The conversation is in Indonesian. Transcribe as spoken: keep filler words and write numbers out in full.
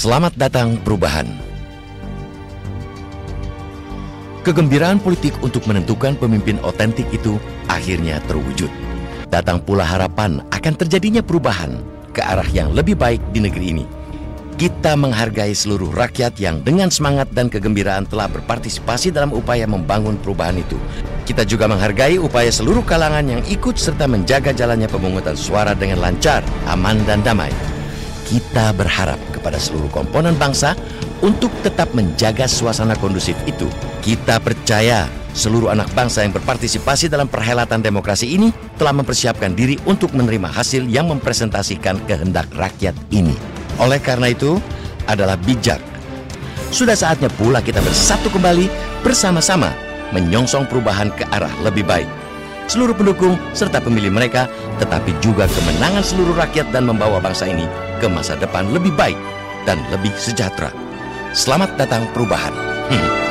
Selamat datang perubahan. Kegembiraan politik untuk menentukan pemimpin otentik itu akhirnya terwujud. Datang pula harapan akan terjadinya perubahan ke arah yang lebih baik di negeri ini. Kita menghargai seluruh rakyat yang dengan semangat dan kegembiraan telah berpartisipasi dalam upaya membangun perubahan itu. Kita juga menghargai upaya seluruh kalangan yang ikut serta menjaga jalannya pemungutan suara dengan lancar, aman, dan damai. Kita berharap kepada seluruh komponen bangsa untuk tetap menjaga suasana kondusif itu. Kita percaya seluruh anak bangsa yang berpartisipasi dalam perhelatan demokrasi ini telah mempersiapkan diri untuk menerima hasil yang mempresentasikan kehendak rakyat ini. Oleh karena itu, adalah bijak. Sudah saatnya pula kita bersatu kembali bersama-sama menyongsong perubahan ke arah lebih baik. Seluruh pendukung serta pemilih mereka, tetapi juga kemenangan seluruh rakyat dan membawa bangsa ini ke masa depan lebih baik dan lebih sejahtera. Selamat datang perubahan. Hmm.